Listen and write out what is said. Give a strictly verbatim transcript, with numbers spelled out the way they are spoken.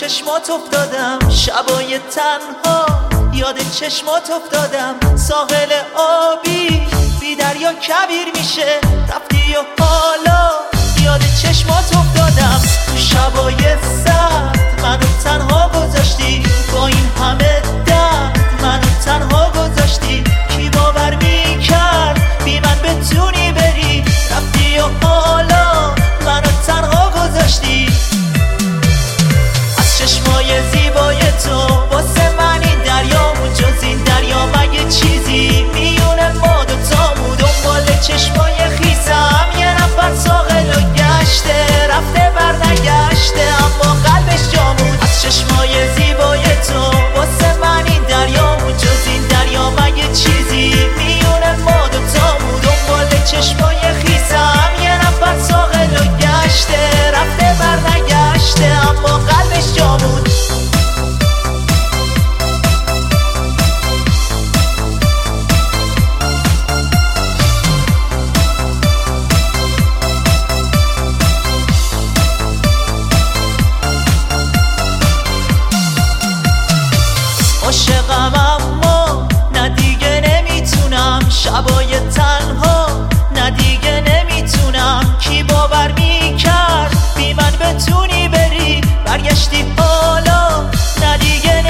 چشمات افتادم، شبای تنها یاد چشمات افتادم. ساحل آبی بی دریا کبیر میشه، رفتی و حالا یاد چشمات افتادم. تو شبای سرد منو تنها گذاشتی، با این همه درد منو تنها گذاشتی. کی باور میکرد بی من بتونی بری، رفتی و حالا منو تنها گذاشتی. از چشمای زیبای تو واسه من این دریامون، جز این دریا مگه چیزی میونه ما دوتامون. دنبال چشمای خیسم یه نفر ساحل و گشته، رفته بر نگشته اما قلبش جامون. از چشمای زیبای تو واسه من این دریامون، جز این دریا مگه چیزی میونه ما دوتامون. دنبال چشمای خیسم یه نفر ساحل و گشته، رفته بر نگشته اما قلبش جامون. عاشقم اما نه دیگه نمیتونم، شبای تنها نه دیگه نمیتونم. کی باور میکرد بی من بتونی بری، برگشتی حالا نه دیگه